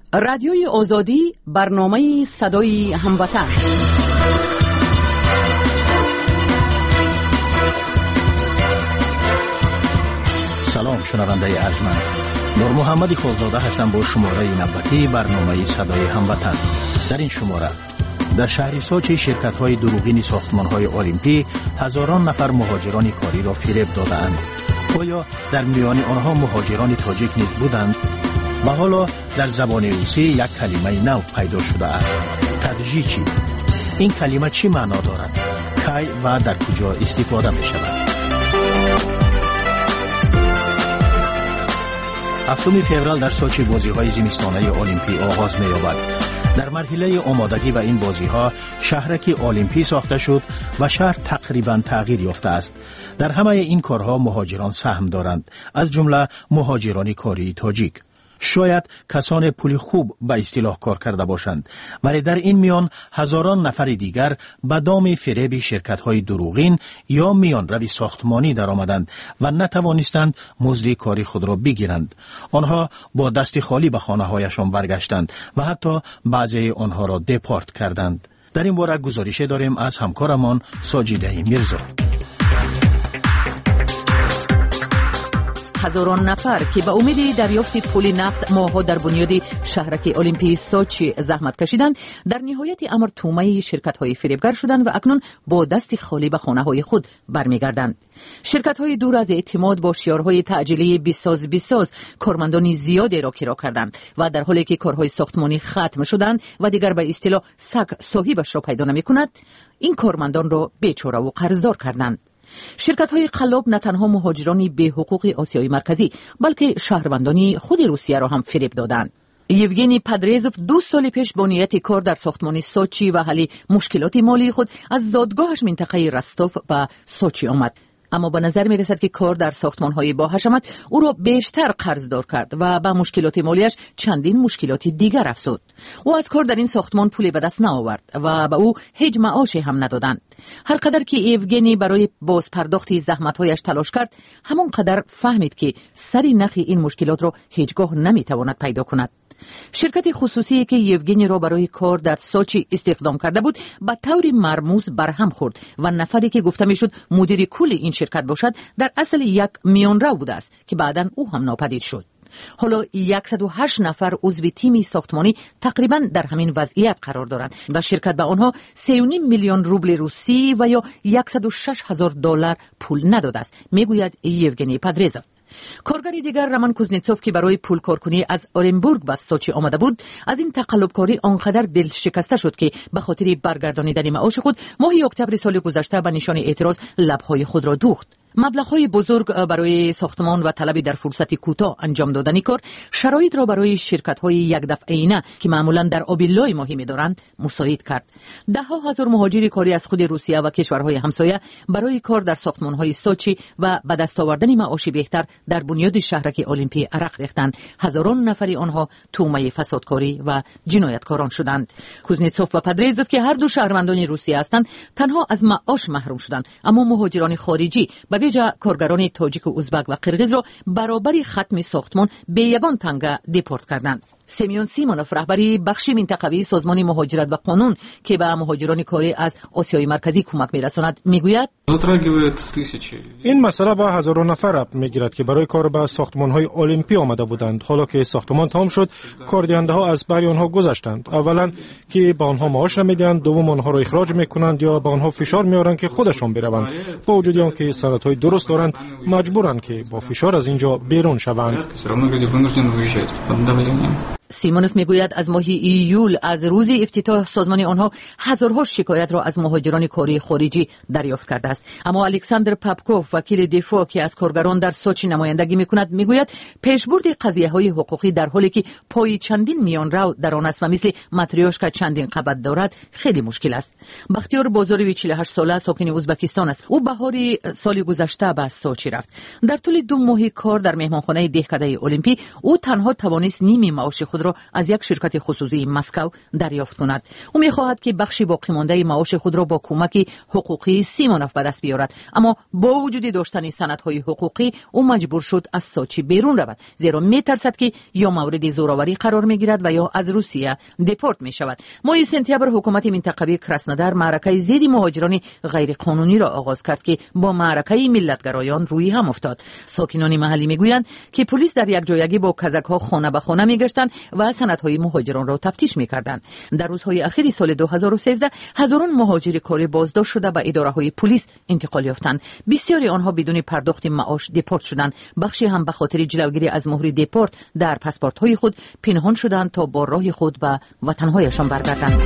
رادیوی آزادی، برنامه صدای هموطن. سلام شنونده ارجمند، نور محمد خالزاده هستم با شماره نوبتی برنامه صدای هموطن. در این شماره در شهر سوچی شرکت‌های دروغین ساختمان‌های المپی هزاران نفر مهاجران کاری را فریب دادند. آیا در میان آنها مهاجران تاجیک نیز بودند؟ و حالا در زبان روسی یک کلمه نو پیدا شده است، تدریجی. این کلمه چی معنا دارد؟ کی و در کجا استفاده می شود؟ 7 فوریه در سوچی بازی‌های زمستانه المپی آغاز می‌یابد. در مرحله آمادگی و این بازی‌ها شهرک المپی ساخته شد و شهر تقریباً تغییر یافته است. در همه این کارها مهاجران سهم دارند، از جمله مهاجران کاری تاجیک. شاید کسان پول خوب به اصطلاح کار کرده باشند، ولی در این میان هزاران نفر دیگر به دام فریب شرکت‌های دروغین یا میان روی ساختمانی در آمدند و نتوانستند مزد کاری خود را بگیرند. آنها با دست خالی به خانه‌هایشان برگشتند و حتی بعضی آنها را دپارت کردند. در این باره گزارش داریم از همکارمان ساجیده میرزا. هزاران نفر که به امید دریافت پول نقد ماه‌ها در بنیاد شهرک المپی سوچی زحمت کشیدند، در نهایت امر تومه شرکت‌های فریبگر شدند و اکنون با دست خالی به خانه‌های خود برمیگردند. شرکت‌های دور از اعتماد با شعارهای تعجیلی بیساز کارمندان زیادی را کرا کردند و در حالی که کارهای ساختمانی ختم شدند و دیگر به اصطلاح سگ صاحبش را پیدا نمی‌کند، این کارمندان را بیچاره و قرضدار کردند. شرکت‌های قلاب نه تنها مهاجران بی حقوق آسیای مرکزی بلکه شهروندان خود روسیه را هم فریب دادند. یوگنی پادریزوف 2 سال پیش با نیت کار در ساختمان سوچی و حل مشکلات مالی خود از زادگاهش منطقه رستوف به سوچی آمد، اما به نظر می رسد که کار در ساختمان‌های با حشمت او را بیشتر قرضدار کرد و به مشکلات مالیش چندین مشکلات دیگر افزود. او از کار در این ساختمان پولی به دست نآورد و به او هیچ معاشی هم ندادند. هر قدر که ایوگنی برای بازپرداخت زحمت‌هایش تلاش کرد، همون قدر فهمید که سری نخ این مشکلات را هیچگاه نمی‌تواند پیدا کند. شرکت خصوصی که یوگنی را برای کار در سوچی استخدام کرده بود به طور مرموز برهم خورد و نفری که گفته میشد مدیر کل این شرکت باشد در اصل یک میانرو بوده است که بعداً او هم ناپدید شد. حالا 108 نفر عضو تیم ساختمانی تقریباً در همین وضعیت قرار دارند و شرکت به آنها 3.5 میلیون روبل روسی و یا $106,000 پول نداده است، میگوید یوگنی پادریزوف. کارگری دیگر رمان کوزنیتسوف که برای پول کارکنی از اورنبورگ به سوچی آمده بود، از این تقلبکاری آنقدر دل شکسته شد که به خاطر برگردانیدن معاش خود ماه اکتبر سال گذشته به نشان اعتراض لب‌های خود را دوخت. مبلغ‌های بزرگ برای ساختمان و طلبی در فرصت کوتاه انجام دادن کار شرایط را برای شرکت‌های یک دفعه‌ایه که معمولاً در آبیلای ماهی می‌دارند مساعد کرد. ده‌ها هزار مهاجر کاری از خود روسیه و کشورهای همسایه برای کار در ساختمان‌های سوچی و به دست آوردن معاشی بهتر در بنیاد شهرک المپی عرق ریختند. هزاران نفری آنها تومه فسادکاری و جنایتکاران شدند. کوزنیتسوف و پادریزوف که هر دو شهروندان روسیه هستند، تنها از معاش محروم شدند، اما مهاجران خارجی به ویژه کارگران تاجیک و ازبک و قرغیز را برابر ختم ساختمان به یگان تنگه دیپورت کردند. سیمیون سیمونوف رهبری بخش منطقوی سازمان مهاجرت و قانون که به مهاجران کاری از آسیای مرکزی کمک می‌رساند میگوید این مسئله به هزاران نفر ربط می‌گیرد که برای کار به ساختمان‌های المپی آمده بودند. حالا که ساختمان تمام شد، کاردهنده‌ها از بر آنها گذشتند. اولا که به آنها معاش نمیدهند، دوم آنها را اخراج می‌کنند یا به آنها فشار می‌آورند که خودشان بروند. با وجود آنکه سندهای درست دارند، مجبورند که با فشار از اینجا بیرون شوند. سیمونوف میگوید از ماه ایول از روز افتتاح سازمان آنها هزارها شکایت را از مهاجران کاری خارجی دریافت کرده است. اما الکساندر پاپکوف وکیل دفاع که از کارگران در سوچی نمایندگی میکند میگوید پیشبرد قضیه‌های حقوقی در حالی که پای چندین میانرو در آن است و مثل ماتریوشکا چندین قبط دارد خیلی مشکل است. بختیار بازاروی 48 ساله ساکن ازبکستان است. او بهار سال گذشته به سوچی رفت. در طول 2 ماه کار در مهمانخانه دهکده المپی او تنها توانست نیم معاش خود خود را از یک شرکت خصوصی مسکو دریافت کند. او می‌خواهد که بخشی باقی مانده معاش خود را با کمک حقوقی سیمونوف به دست بیاورد، اما با وجود داشتن سندهای حقوقی او مجبور شد از سوچی بیرون رود، زیرا می‌ترسد که یا مورد زوراوری قرار می‌گیرد و یا از روسیه دپورت می‌شود. ماه سپتامبر حکومت منطقوی کراسنودار معرکه ضد مهاجران غیرقانونی را آغاز کرد که با معرکه ملتگرایان روی هم افتاد. ساکنان محلی میگویند که پلیس در یک جایگی با کزک‌ها خانه به خانه میگشتند و سندهای مهاجران را تفتیش میکردند. در روزهای اخیر سال 2013 هزاران مهاجر کاری بازداشت شده به اداره‌های پلیس انتقال یافتند. بسیاری آنها بدون پرداخت معاش دپورت شدند. بخشی هم به خاطر جلوگیری از مهر دپورت در پاسپورت‌های خود پنهان شدند تا با راه خود به وطن‌هایشان برگردند.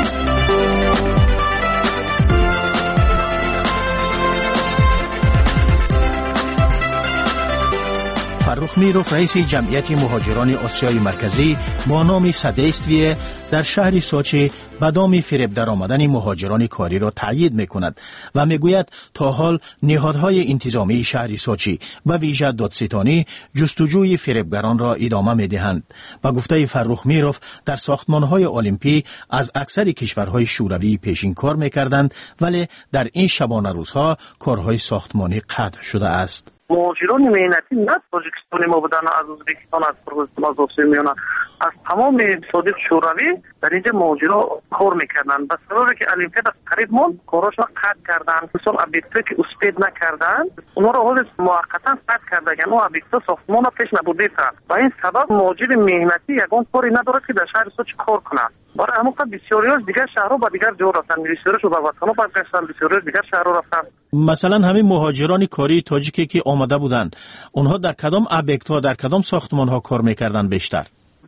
فرخ میروف رئیس جمعیت مهاجران آسیای مرکزی با نام سدیستویه در شهر سوچی به دام فریب درآمدن مهاجران کاری را تأیید میکند و میگوید تا حال نهادهای انتظامی شهر سوچی و ویژه دادستانی جستجوی فریبگران را ادامه میدهند. با گفته فرخ میروف در ساختمانهای المپی از اکثر کشورهای شوروی پیشین کار میکردند، ولی در این شبانه روزها کارهای ساختمانی قطع شده است. مهاجران مهنتی نه تاجیکستانی ما بودن، از ازبکستان، از قرغیزستان، از آسیا، از تمام صادق شوروی در اینجا مهاجران کار میکردن. به سبب که المپیاد از قریب مون کاراشون قطع کردن، مثلا ابیکتا که اسپید نکردن اونا رو حالا موقتا قطع کردن، یعنی اون ابیکتا ساختمان پیش نبوده تا و این سبب مهاجر مهنتی یگان کاری نداره که در شهر سوچ کار کنه. برای همون بسیاری از دیگر شهرها و دیگر جا رفتن، بسیاریش به وطنها برگشتن، بسیاری دیگر شهرها رفتن. مثلا همین مهاجران کاری تاجیکی که آمده بودند، اونها در کدام ابیکت‌ها، در کدام ساختمان‌ها کار می‌کردن بیشتر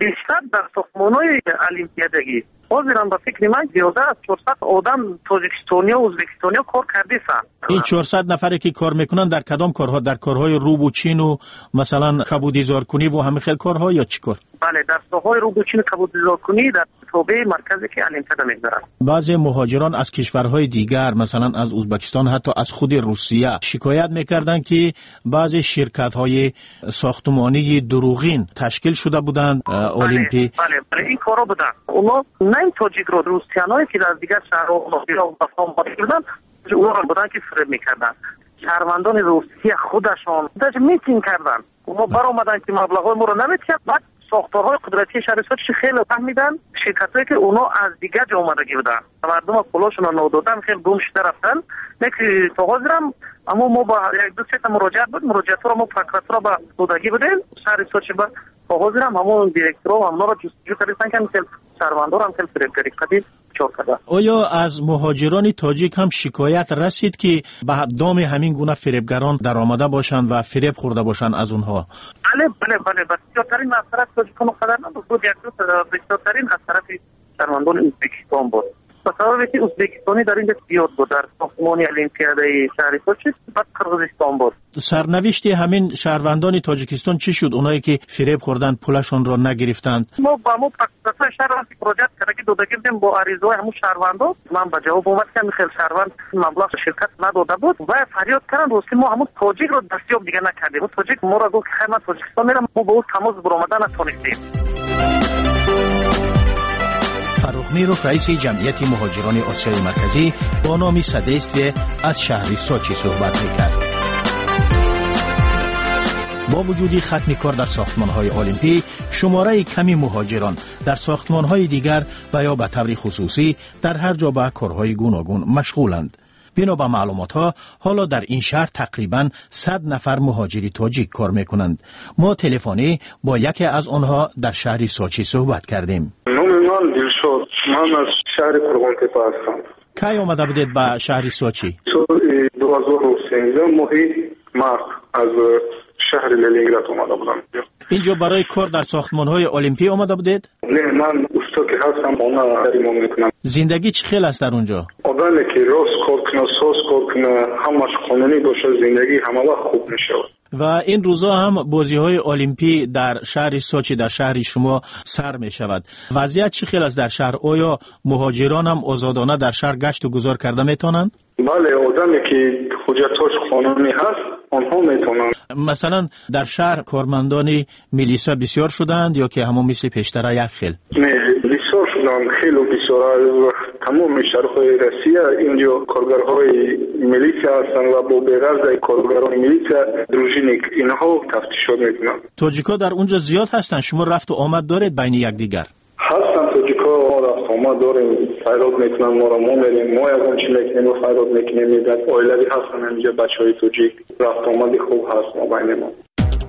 در ساختمان‌های المپیادگی. حاضرم به فکر من زیاده از 400 آدم تاجیکستانی و ازبکستانی کار کرده سن. این 400 نفری که کار میکنن در کدام کارها؟ در کارهای روبوچین و مثلا کبودیزارکنی و همه خیل کارها یا چی کار؟ بله، در ساحهای روبوچین و کبودیزارکنی در تابع مرکزی که المپیاد میگذارن. بعضی مهاجران از کشورهای دیگر مثلا از ازبکستان، حتی از خود روسیه شکایت میکردند که بعضی شرکت‌های ساختمانی دروغین تشکیل شده بودند المپی. بله این کارا بودن. اونا نه تاجیک رو روسیانایی که در دیگر شهرها و فام بودن، اونا رو بودن که فریب میکردن. شهروندان روسیه خودشان در میتینگ کردن. اونا برآمدن که مبلغای ما رو نمیدن. بعد ساختارهای قدرتی شهر سوچ خیلی فهمیدن، شرکتایی که اونا از دیگر جا اومدگی بودن، مردم پولاشون رو نادادن، خیلی گم شده رفتن. نکی تا حاضرم اما ما با یک دو سه تا مراجعت رو ما پروکراتور با دادگی بودیم شهر سوچ با تا حاضرم همون دیرکتور و همونا رو جستجو کردن که مثل شهروندان هم خیلی فریبکاری قدیم چور کرده. آیا از مهاجران تاجیک هم شکایت رسید که به دام همین گونه فریبگران در آمده باشند و فریب خورده باشند از اونها؟ بله بسیارترین اثرات تاجیکان خبر نبود. یک دو بسیارترین اثرات شهروندان ازبکستان بود. به سبب که ازبکستانی در اینجا زیاد بود در ساختمان المپیادی شهر سوچ، بعد قرغیزستان بود. سرنوشت همین شهروندان تاجیکستان چی شد؟ اونایی که فریب خوردن پولشون را نگرفتند. ما با پاکستان شهر را مراجعت کردیم، دادگی بودیم با عریضه‌های همون شهروندان. من به جواب اومد که خیلی شهروند مبلغ شرکت نداده بود و فریاد کردن روستی ما همون تاجیک رو دستیاب دیگه نکردیم. اون تاجیک ما را گفت که خیلی من تاجیکستان میرم، ما با او تماس برآمدن نتونستیم. فرخ میروف رئیس جمعیت مهاجران آسیای مرکزی با نام سدیستویه از شهر سوچی صحبت میکرد. با وجود ختم کار در ساختمان‌های المپی، شماره کمی مهاجران در ساختمان‌های دیگر و یا به طور خصوصی در هر جا به کارهای گوناگون مشغولند. بنا به معلومات‌ها حالا در این شهر تقریباً 100 نفر مهاجری تاجیک کار می‌کنند. ما تلفنی با یکی از آنها در شهر سوچی صحبت کردیم. من دلشاد، من از شهر قرغانتپه هستم. کی آمده بودید به شهر سوچی؟ 2013 ماهی مارس از شهر لنینگراد آمده بودم. اینجا برای کار در ساختمان‌های المپی آمده بودید؟ نه، من کسایی که هستن اونا ایمان میکنن. زندگی چه خیلی است در اونجا؟ آدمی که راست کار کنه، ساز کار کنه، همش قانونی باشه، زندگی همه وقت خوب میشه. و این روزا هم بازی‌های المپی در شهر سوچی، در شهر شما سر می شود. وضعیت چه خیلی است در شهر؟ آیا مهاجران هم آزادانه در شهر گشت و گذار کرده میتونن؟ بله، آدمی که حجتاش قانونی هست آنها میتونن. مثلا در شهر کارمندان میلیسا بسیار شدند یا که همون مثل پیشتر یک خیل؟ نه، بسیار شدند، خیلی بسیار. تمام شهرهای روسیه اینجا کارگرهای میلیسا هستند و با بغرض کارگران میلیسا دروژینیک اینها تفتیشات میکنند. تاجیکا در اونجا زیاد هستند. شما رفت و آمد دارید بین یکدیگر؟ هستن تاجیکا، ما رفت آمد داریم، فریاد میکنن ما را، ما میریم، ما از اون چی میکنیم و فریاد میکنیم. اویلوی هستن اینجا بچهای تاجیک، رفت آمدی خوب هست ما بین ما.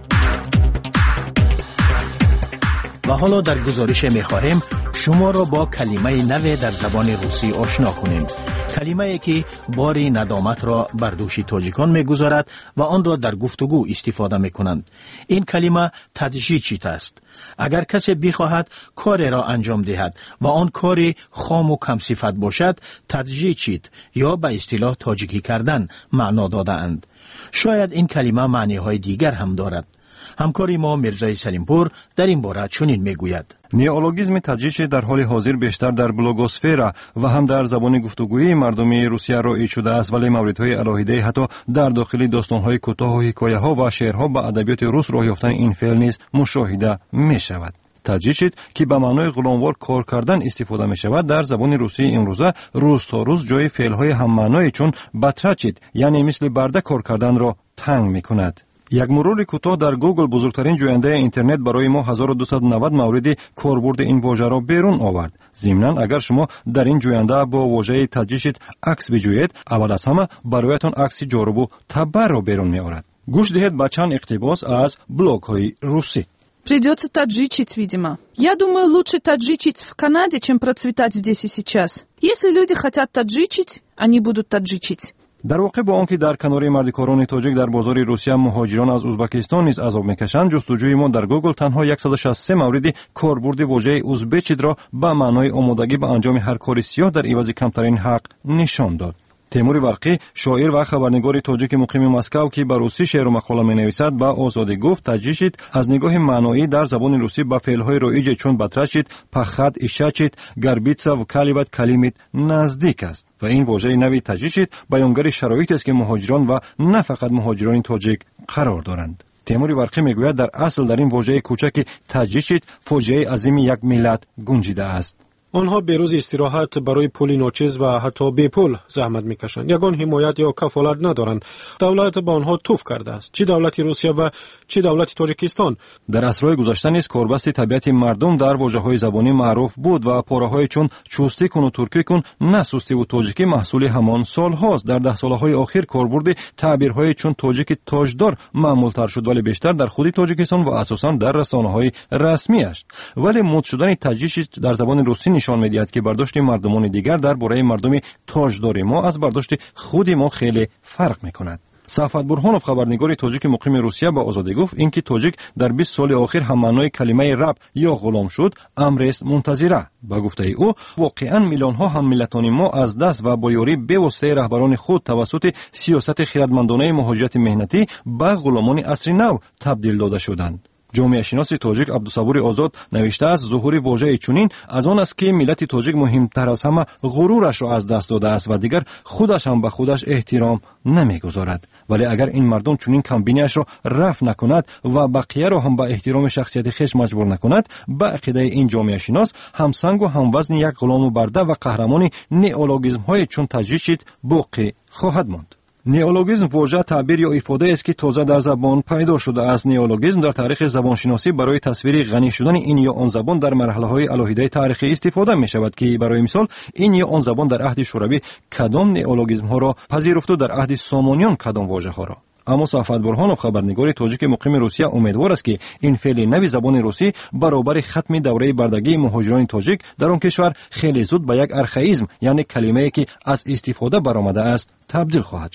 و حالا در گزارش می‌خواهیم شما را با کلمه نو در زبان روسی آشنا کنیم. کلمه‌ای که باری ندامت را بر دوش تاجیکان می‌گذارد و آن را در گفتگو استفاده می‌کنند. این کلمه تدژیچیت است. اگر کسی بخواهد کاری را انجام دهد و آن کاری خام و کم صفت باشد، تدژیچیت یا به اصطلاح تاجیکی کردن معنا داده‌اند. شاید این کلمه معنی‌های دیگر هم دارد. همکاری ما میرزای سلیمپور در این باره چنین میگوید: نئولوگیسم تدژیچ در حال حاضر بیشتر در بلوگوسفر و هم در زبان گفتگویی مردمی روسیه رایج شده است، ولی موردهای علاهیده حتی در داخل داستان‌های کوتاه و حکایه‌ها و شعرها به ادبیات روس راه یافتن این فعل نیز مشاهده می‌شود. تدژیچ که به معنای غلاموار کار کردن استفاده می شود در زبان روسی امروزه روز تا روز جای فعل‌های هم معنای چون باترچیت یعنی مثل برده کار کردن را تنگ می کند. یک مرور کوتاه در گوگل بزرگترین جوینده اینترنت برای ما 1290 مورد کاربرد این واژه را بیرون آورد. ضمناً اگر شما در این جوینده با واژه تدژیچ عکس بجویید، اول از همه برایتان عکس جالب و تبر را بیرون می آورد. گوش دهید به چند اقتباس از блог های روسی. Придется таджичить, видимо. Я думаю, лучше таджичить в Канаде, чем процветать здесь и сейчас. Если люди хотят таджичить, они будут таджичить. در واقع با آنکه در کنار مردکاران تاجیک در بازار روسیه مهاجران از ازبکستان نیز عذاب میکشند، جستجوی ما در گوگل تنها 163 مورد کاربرد واژه ازبچید را به معنای آمادگی به انجام هر کاری سیاه در عوض کمترین حق نشان داد. تیمور ورقی، شاعر و خبرنگار تاجیک مقیم مسکو که به روسی شعر و مقاله می‌نویسد، با آزادی گفت تدژیچ از نگاه معنایی در زبان روسی به فعل‌های رایج چون باترچیت، پخد، ایشاچیت، گربیتسا و کلیوت کلیمیت نزدیک است و این واژه نوی تدژیچ بیانگر شرایطی است که مهاجران و نه فقط مهاجران تاجیک قرار دارند. تیمور ورقی میگوید در اصل در این واژه کوچک تدژیچ فاجعه عظیم یک ملت گنجیده است. آنها به روز استراحت برای پول ناچیز و حتی بی پول زحمت میکشند. یگان حمایت یا کفالت ندارند. دولت با آنها توف کرده است. چه دولت روسیه و چه دولت تاجیکستان. در عصرهای گذشته نیز کاربست طبیعت مردم در واژه‌های زبانی معروف بود و پاره‌های چون چوستی کن و ترکی کن، نه سوستی و تاجیکی محصول همان سال‌هاست. در 10 سال‌های اخیر کاربرد تعبیرهای چون تاجیک تاجدار معمول‌تر شد، ولی بیشتر در خود تاجیکستان و اساساً در رسانه‌های رسمی است. ولی مد شدن تدژیچ در زبان روسی نشان می‌دهد که برداشت مردمان دیگر درباره مردم تاجدار ما از برداشت خود ما خیلی فرق می‌کند. صفوت برهانوف خبرنگار تاجیک مقیم روسیه با آزادی گفت اینکه تاجیک در 20 سال اخیر هم معنای کلمه رب یا غلام شد امر است منتظره. با گفته او واقعا میلیون ها هم ملتان ما از دست و با یاری به واسطه رهبران خود توسط سیاست خردمندانه مهاجرت مهنتی به غلامان عصر نو تبدیل داده شدند. جامعه شناس تاجیک عبدالصبور آزاد نوشته است ظهور واژه چنین از آن است که ملت تاجیک مهمتر از همه غرورش را از دست داده است و دیگر خودش هم به خودش احترام نمیگذارد. ولی اگر این مردم چنین کمبینیش را رفع نکند و بقیه را هم به احترام شخصیت خویش مجبور نکند، به عقیده این جامعه شناس همسنگ و هموزن یک غلام و برده و قهرمان نئولوگیسم های چون تدژیچ باقی خواهد ماند. نئولوگیسم واژه تعبیر یا ifade است که تازه در زبان پیدا شده است. نئولوگیسم در تاریخ زبانشناسی برای تصویر غنی شدن این یا آن زبان در مرحله‌های علاهیده تاریخی استفاده می شود که برای مثال این یا آن زبان در عهد شوروی کدام نئولوگیسم ها را پذیرفت و در عهد سامانیان کدام واژه ها را. اما صفوت برهانوف خبرنگار تاجیک مقیم روسیه امیدوار است که این فعل نوی زبان روسی برابر ختم دوره بردگی مهاجران تاجیک در آن کشور خیلی زود به یک ارخائیسم یعنی کلمه‌ای که از استفاده برآمده است تبدیل خواهد شد.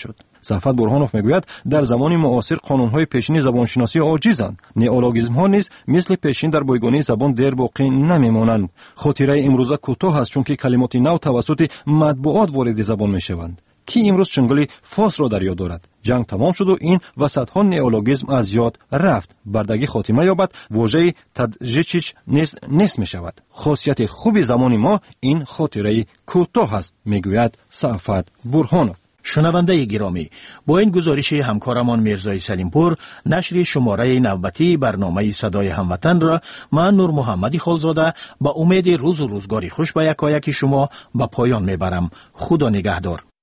صفوت برهانوف میگوید در زمان معاصر قانون‌های پیشین زبانشناسی عاجزند. نئولوگیسم‌ها نیز مثل پیشین در بایگانی زبان دیر باقی نمیمانند. خاطره امروزه کوتاه است چون که کلمات نو توسط مطبوعات وارد زبان میشوند. کی امروز چنگلی فاس را در یاد دارد؟ جنگ تمام شد و این وسط‌ها نئولوگیسم از یاد رفت. بردگی خاتمه یابد، واژه تدژیچیچ نیست می شود. خاصیت خوبی زمان ما این خاطره کوتاه است، میگوید صفوت برهانوف. شنونده گرامی، با این گزارش همکارمان میرزای سلیمپور نشر شماره نوبتی برنامه صدای هموطن را من نور محمدی خالزاده با امید روز و روزگاری خوش به یکایک شما به پایان میبرم. خدا نگهدار.